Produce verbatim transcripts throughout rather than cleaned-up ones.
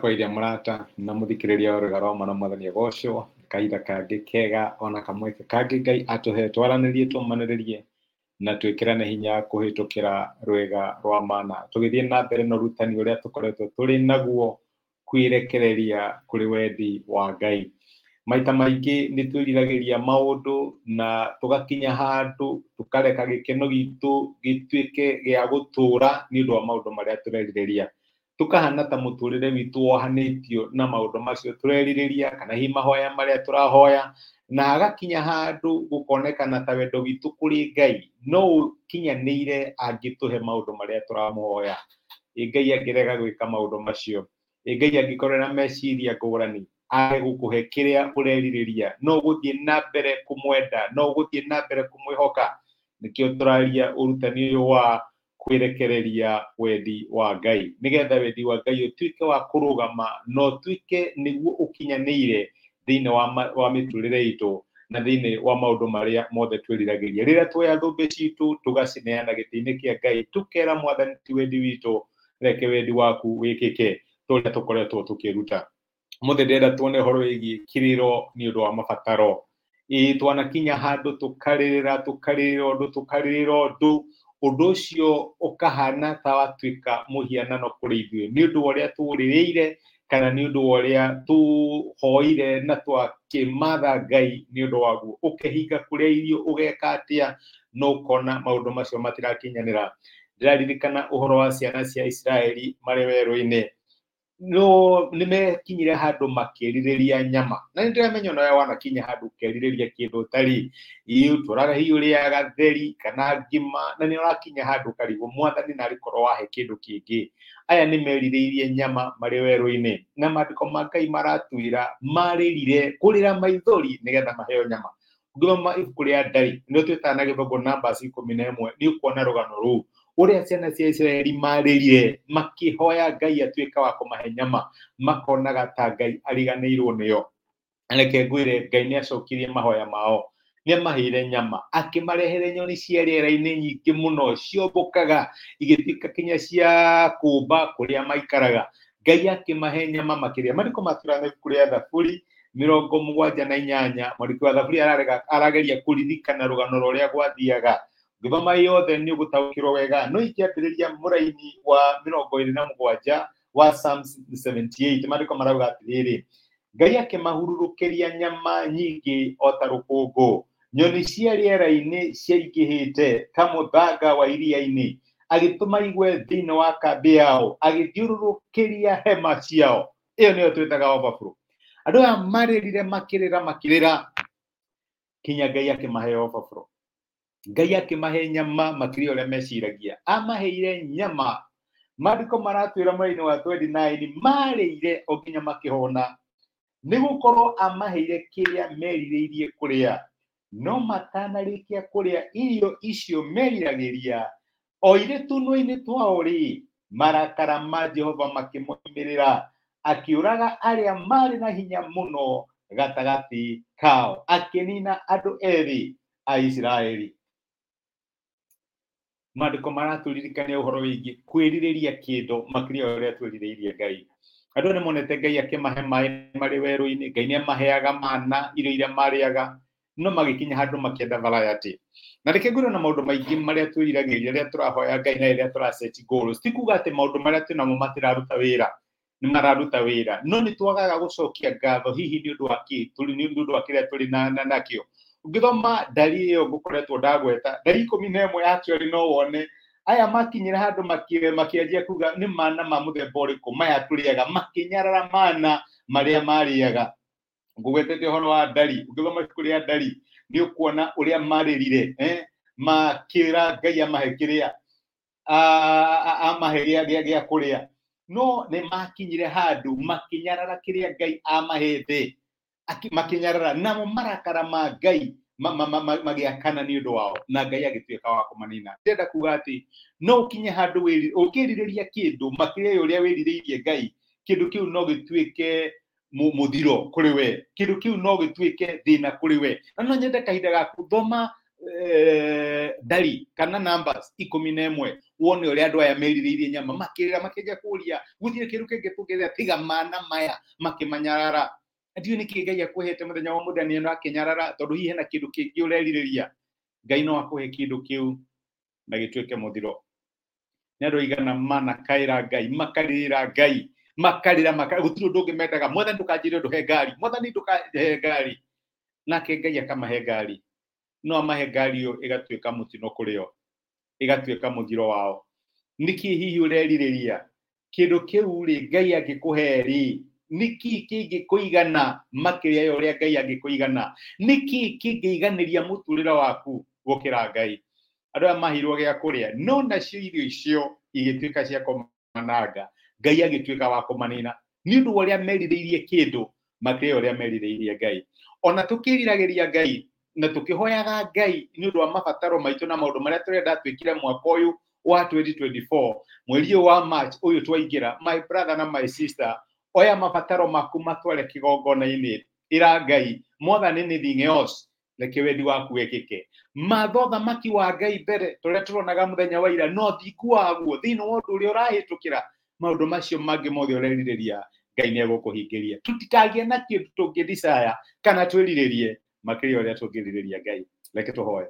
kwaida murata na muthikiriria orugaro mana mwathani agocwo kaida kangi kega ona kamwe kangi Ngai atuhe twaranirie tumaniririe na twikirane hinya kuhitukira rwega rwa mana tugithie na mbere no rutani uria tukoretwo turi naguo kwirekereria kuri wendi wa Ngai. Maita maingi ni twiriragiria maundu na tugakinya handu tukareka gikeno gitu gitwike gia gutura ni undu wa maundu maria turerireria tukahana ta muturire witu wohanitio na maundu macio turerireria kana hi mahoya maria turahoya na agakinya handu gukonekana ta wendo witu kuri Ngai no kinyanire angituhe maundu maria turamuhoya. Ngai angirega gwika maundu macio, Ngai angikorera meciria ngurani age gukuhe kiria urerireria no guthie na mbere kumwenda no guthie na mbere kumwihoka. Nikio turaria urutani uyu wa kwirekereria wendi wa Ngai nigetha wendi wa Ngai utuike wa kurugama no tuike niguo ukinyanire thiini wa wa miturire itu na thiini wa maundu maria mothe twiriragiria rira twoya thumbi citu tugacineana gitiini kia Ngai tukera mwathani ti wendi witu reke wendi waku wikike turia tukoretwo tukiruta. Muthe ndenda tuone horo wigi kiriro ni undu wa mabataro i twanakinya handu tukaririra tukaririra undu tukaririra undu undu ucio ukahana ta watwika muhianano kuri ithuĩ ni undu uria tuririire kana ni undu uria tuhoire na twakimatha Ngai ni undu waguo ukehinga kuria irio ugeka atia no kona maundu macio matirakinyanira. Ndiraririkana uhoro wa ciana cia Israeli mari werũ-ini no nimekinyire handu makiririria nyama na ndiramenya nawe wanakinya handu ukiririria kindu tari iyo turaga hiyo ria gatheri kana ngima na ni urakinya handu karibu mwathani na rikorwo wahe kindu kingi. Aya ni meriririe nyama mari werũ-ini na maandiko ma Ngai maratwira maririre kurira maithori nigetha maheo nyama. Ngoma ibuku ria Ndari ndio twitana githongo Numbers ikumi na ĩmwe ni ukuona rugano ruu uria ciana cia Israeli maririre makihoya Ngai atwika wa kumahe nyama makonaga ta Ngai ariganirwo niyo. Reke ngwire Ngai ni acokirie mahoya mao ni amahire nyama akimarehere nyoni cia riera-ini nyingi muno ciombokaga igitwika kinya cia kumba kuria maikaraga. Ngai akimahe nyama makiria. Maandiko maturana ibuku ria Thaburi mirongo mũgwanja na inyanya mwandĩki wa Thaburi ararega arageria kuririkana rugano ruria gwathiaga ngithoma yothe ni ugutaukirwo wega no ikiambiriria muraini wa mirongo ĩrĩ na mũgwanja wa Psalm seventy-eight maandiko marauga atiriri Ngai akimahururukiria nyama nyingi o ta rũkũngũ nyoni cia riera-ini ciaingĩhĩte ta mũthanga wa iria-ini agituma igwe thiini wa kambi yao agithiũrũrũkĩria hema ciao. Iyo niyo twitaga overflow. Andu aya maririre makirira makirira kinya Ngai akimahe overflow. Ngai akimahe nyama makiria uria meciragia amaheire nyama. Maandiko maratwira mweri wa twenty-nine marire o kinya makihona ni gukorwo amaheire kiria meririirie kuria no matanarikia kuria irio icio meriragiria o ire tuno-ini twao ri marakara ma Jehova makimuimirira akiuraga aria mari na hinya muno gatagati kao akinina andu eri a Israeli. Maandiko maraturirikania uhoro wigi kwiririria kindu makiria uria twiririirie Ngai. Andu ni monete Ngai akimahe mai mari werũ-ini Ngai ni amaheaga mana irio iria mariaga no magikinya handu makienda variety. Na reke ngwĩre na maundu maingi maria twiriragiria ria turahoya Ngai na ria turaseti goals tikuga ati maundu maria twinamo matiraruta wira ni mararuta wira no ni twagaga gucokia ngatho hihi ni undu wa ki tuli ni undu wa kiria tuli na nakio. Ngithoma Ndari iyo ngukoretwo ndagweta Ndari ikumi na ĩmwe yakio ri no wone aya makinyira handu makianjia kuga ni mana ma muthemba ũrĩkũ maya turiaga makinyarara mana maria mariaga. Ngugwetete uhoro wa Ndari ngithoma ibuku ria Ndari ni ukuona uria maririre eh makira Ngai amahe kiria amahe gia gia kuria no ni makinyire handu makinyarara kiria Ngai amahe thi makinyarara namo marakara ma Ngai magiakana ni undu wao na Ngai agitwika wa kumanina. Ndenda kuga ati no ukinye handu wiri ukiririria kindu makiria uria wiririirie Ngai kindu kiu no gitwike muthiro kuri we kindu kiu no gitwike thina kuri we. Na no nyende kahinda ga kuthoma eh, dali kana numbers ikumi na ĩmwe wone ũrĩa andũ aya merirĩirie nyama makĩrĩra makĩnja kũria gũthire kĩndũ kĩngĩ tũngĩrĩa tiga mana maya makĩmanyarara ndiũ nĩkĩ Ngai akũhete mũthenya wa mũthenya ĩno akĩnyarara tondũ hihi hena kĩndũ kĩngĩ ũrerirĩria Ngai no akũhe kĩndũ kĩu na gĩtuĩke mũthiro nĩ andũ aigana mana kaĩra Ngai makarĩra Ngai makarĩra makarĩra gũtirĩ ũndũ ũngĩ mendaga mwathani ndũkanjĩre ndũhe ngari mwathani ndũkahe ngari nake Ngai akamahe ngari no amahe ngari yo ĩgatuĩka mũtino kũrĩ o ĩgatuĩka mũthiro wao nĩkĩ hihi ũrerirĩria kĩndũ kĩu rĩ Ngai angĩkũhe rĩ nĩkĩ kĩngĩkũigana makĩria ya ũrĩa Ngai angĩkũigana nĩkĩ kĩngĩiganĩria mũtũrĩre waku gũkĩra Ngai andũ aya mahirwo gĩa kũrĩa no nacio irio icio igĩtuĩka cia kũmananga Ngai agĩtuĩka wa kũmanina nĩ ũndũ wa ũrĩa merirĩirie kĩndũ makĩria ũrĩa merirĩirie Ngai ona tũkĩriragĩria Ngai na tukihoyaga Ngai ni undu wa mabataro maitũ na maundu maria turenda twikire mwaka uyu wa twenty twenty-four mweri wa March uyu twaingira my brother na my sister oya mabataro maku matware kigongona-ini ira Ngai more than anything else reke wendi waku wekike mathotha maki wa Ngai mbere turia turonaga muthenya wa ira no thiku waguo thini wa undu uria urahitukira maundu macio mangi mothe urerirĩria Ngai ni egũkũhingĩria tutikagie na kĩndũ tũngĩdesire kana twĩrirĩrie makĩria ũrĩa tũngĩrirĩria Ngai reke tũhoye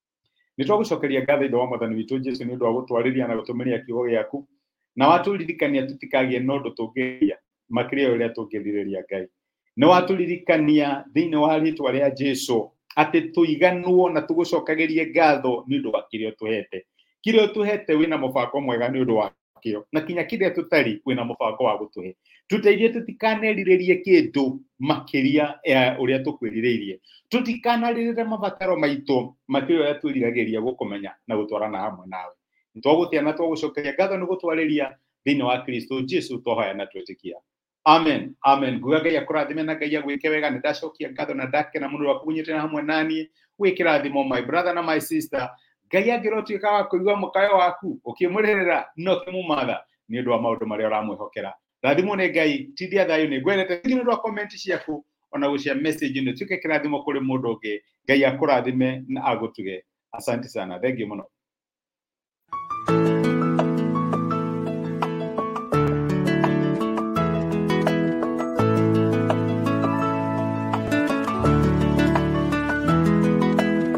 nĩ twagũcokeria ngatho indo wa mwathani witũ Jesũ nĩ ũndũ wa gũtwarĩria na gũtũmĩria kiugo gĩaku na watũririkania tutikagie na ũndũ tũngĩria makĩria ũrĩa tũngĩrirĩria Ngai nĩ watũririkania thĩinĩ wa rĩtwa rĩa Jesũ atĩ tũiganwo na tũgũcokagĩrie ngatho nĩ ũndũ wa kĩrĩa ũtũhete kĩrĩa ũtũhete wĩna mũbango mwega nĩ ũndũ wa kĩo na kinya kĩrĩa tũtarĩ wĩna mũbango wa gũtũhe tuteithie tutikanerirĩrie kĩndũ makĩria ya ũrĩa tũkwĩrirĩirie tutikanarĩrĩre mabataro maitũ makĩria ũrĩa twĩriragĩria gũkũmenya na gũtwarana hamwe nawe nĩtwagũtia na twagũcokeria ngatho nĩ gũtwarĩria thĩinĩ wa Kristo Jesũ twahoya na twĩtĩkia amen amen nguga Ngai akũrathime na Ngai agwĩke wega nĩ ndacokia ngatho na ndakena mũno wa kũnyitana hamwe naniĩ wĩkĩrathimo my brother na my sister Ngai angĩrotuĩka wa kũigua mũkayo waku ũkĩmũrĩrĩra no kĩmumatha nĩ ũndũ wa maũndũ marĩa ũramwĩhokera rathimo nĩ Ngai tithia thayũ nĩ ngwendete nĩ ũndũ wa comment ciaku ona gũcia message nĩ tuĩke kĩrathimo kũrĩ mũndũ ũngĩ Ngai akũrathime na agũtuge asante sana thank you mũno